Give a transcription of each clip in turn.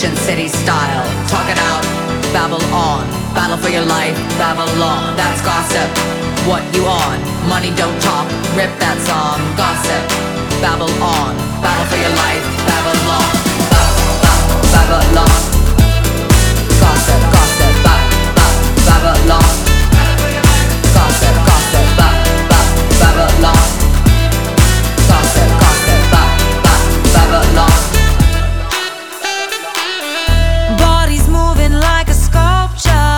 ancient city style. Talk it out, babble on. Battle for your life, Babylon. That's gossip. What you on? Money don't talk. Rip that song. Gossip. Babble on. Battle for your life, Babylon. Babylon. Gossip, gossip. Babylon. Gossip, gossip. Babylon. Gossip, gossip. Babylon. Bodies moving like a sculpture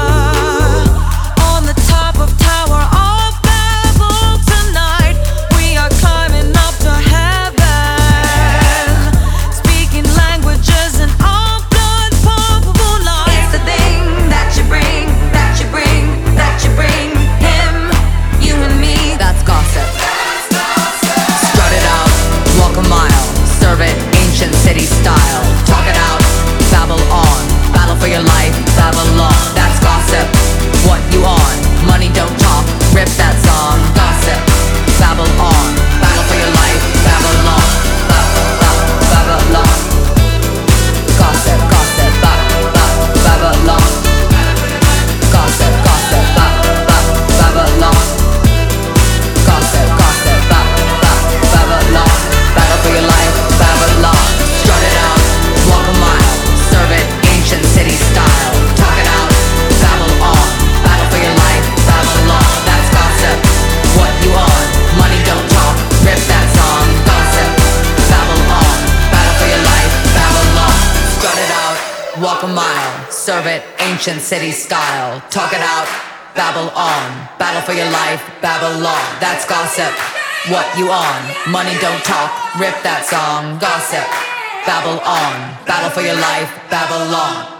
on the top of Tower of Babel tonight. We are climbing up to heaven, speaking languages in our blood pump life. It's the thing that you bring, that you bring, that you bring. Him, you and me. That's gossip. Strut it out, walk a mile, serve it ancient city style. Talk it out, babble on. Battle for your life, Babylon. That's gossip. What you on? Money don't talk. Rip that song. Gossip. Babble on. Battle for your life, Babylon. Babylon. Gossip, gossip. Babylon. Gossip, gossip. Babylon. Gossip, gossip. Babylon. Battle for your life, Babylon. Strut it out, walk a mile, serve it ancient city style. Talk it out, babble on. Battle for your life, Babylon. That's gossip. What you on? Money don't talk. Rip that song. Gossip. Babble on. Battle for your life, Babylon. Strut it out, walk a mile, serve it ancient city style. Talk it out, babble on. Battle for your life, Babylon. That's gossip. What you on? Money don't talk. Rip that song. Gossip. Babble on. Battle for your life, Babylon.